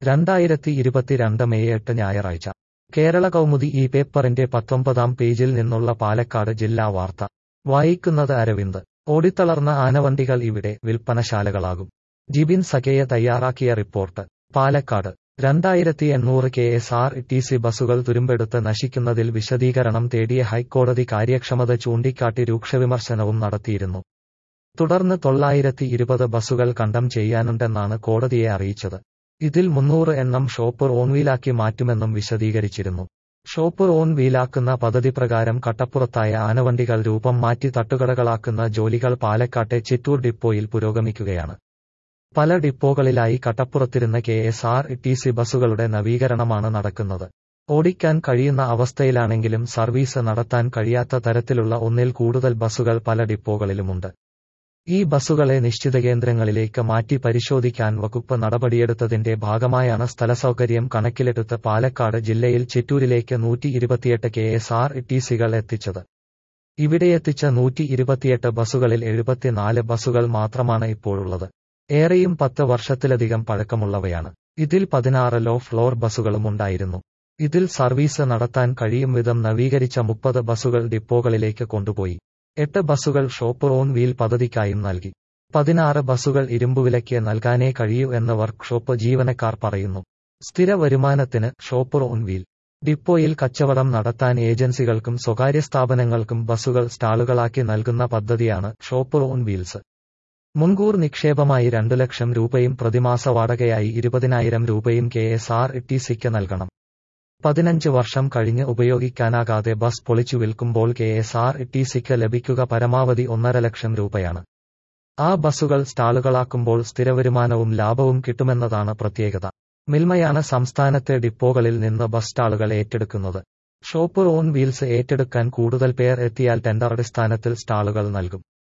2022 May 8 ഞായറാഴ്ച കേരള കൗമുദി ഈ പേപ്പറിന്റെ 19-ാം പേജിൽ നിന്നുള്ള പാലക്കാട് ജില്ലാ വാർത്ത വായിക്കുന്നത് അരവിന്ദ്. ഓടിത്തളർന്ന ആനവണ്ടികൾ ഇവിടെ വിൽപ്പനശാലകളാകും. ജിബിൻ സഖേയ തയ്യാറാക്കിയ റിപ്പോർട്ട്. പാലക്കാട് 2800 KSRTC ബസുകൾ തുരുമ്പെടുത്ത് നശിക്കുന്നതിൽ വിശദീകരണം തേടിയ ഹൈക്കോടതി കാര്യക്ഷമത ചൂണ്ടിക്കാട്ടി രൂക്ഷവിമർശനവും നടത്തിയിരുന്നു. തുടർന്ന് 920 ബസുകൾ കണ്ടം ചെയ്യാനുണ്ടെന്നാണ് കോടതിയെ അറിയിച്ചത്. ഇതിൽ 300 എണ്ണം ഷോപ്പ് ഓൺ വീലാക്കി മാറ്റുമെന്നും വിശദീകരിച്ചിരുന്നു. ഷോപ്പ് ഓൺ വീലാക്കുന്ന പദ്ധതി പ്രകാരം കട്ടപ്പുറത്തായ ആനവണ്ടികൾ രൂപം മാറ്റി തട്ടുകടകളാക്കുന്ന ജോലികൾ പാലക്കാട്ടെ ചിറ്റൂർ ഡിപ്പോയിൽ പുരോഗമിക്കുകയാണ്. പല ഡിപ്പോകളിലായി കട്ടപ്പുറത്തിരുന്ന KSRTC ബസുകളുടെ നവീകരണമാണ് നടക്കുന്നത്. ഓടിക്കാൻ കഴിയുന്ന അവസ്ഥയിലാണെങ്കിലും സർവീസ് നടത്താൻ കഴിയാത്ത തരത്തിലുള്ള ഒന്നിൽ കൂടുതൽ ബസുകൾ പല ഡിപ്പോകളിലുമുണ്ട്. ഈ ബസുകളെ നിശ്ചിത കേന്ദ്രങ്ങളിലേക്ക് മാറ്റി പരിശോധിക്കാൻ വകുപ്പ് നടപടിയെടുത്തതിന്റെ ഭാഗമായാണ് സ്ഥലസൗകര്യം കണക്കിലെടുത്ത് പാലക്കാട് ജില്ലയിൽ ചിറ്റൂരിലേക്ക് 128 KSRTCകൾ എത്തിച്ചത്. ഇവിടെയെത്തിച്ച 128 ബസുകളിൽ 74 ബസുകൾ മാത്രമാണ് ഇപ്പോഴുള്ളത്. ഏറെയും 10 വർഷത്തിലധികം പഴക്കമുള്ളവയാണ്. ഇതിൽ 16 ലോ ഫ്ലോർ ബസുകളുമുണ്ടായിരുന്നു. ഇതിൽ സർവീസ് നടത്താൻ കഴിയും വിധം നവീകരിച്ച 30 ബസുകൾ ഡിപ്പോകളിലേക്ക് കൊണ്ടുപോയി. 8 ബസുകൾ ഷോപ്പ് ഓൺ വീൽ പദ്ധതിക്കായും നൽകി. 16 ബസുകൾ ഇരുമ്പുവിലയ്ക്ക് നൽകാനേ കഴിയൂ എന്ന് വർക്ക്ഷോപ്പ് ജീവനക്കാർ പറയുന്നു. സ്ഥിര വരുമാനത്തിന് ഷോപ്പ് ഓൺ വീൽ ഡിപ്പോയിൽ കച്ചവടം നടത്താൻ ഏജൻസികൾക്കും സ്വകാര്യ സ്ഥാപനങ്ങൾക്കും ബസുകൾ സ്റ്റാളുകളാക്കി നൽകുന്ന പദ്ധതിയാണ് ഷോപ്പ് ഓൺ വീൽസ്. മുൻകൂർ നിക്ഷേപമായി 2 ലക്ഷം രൂപയും പ്രതിമാസ വാടകയായി 20,000 രൂപയും KSRTCക്ക് നൽകണം. 15 വർഷം കഴിഞ്ഞ് ഉപയോഗിക്കാനാകാതെ ബസ് പൊളിച്ചു വിൽക്കുമ്പോൾ KSRTCക്ക് ലഭിക്കുക പരമാവധി 1.5 ലക്ഷം രൂപയാണ്. ആ ബസുകൾ സ്റ്റാളുകളാക്കുമ്പോൾ സ്ഥിരവരുമാനവും ലാഭവും കിട്ടുമെന്നതാണ് പ്രത്യേകത. മിൽമയാണ് സംസ്ഥാനത്തെ ഡിപ്പോകളിൽ നിന്ന് ബസ് സ്റ്റാളുകൾ ഏറ്റെടുക്കുന്നത്. ഷോപ്പ് ഓൺ വീൽസ് ഏറ്റെടുക്കാൻ കൂടുതൽ പേർ എത്തിയാൽ ടെൻഡർ അടിസ്ഥാനത്തിൽ സ്റ്റാളുകൾ നൽകും.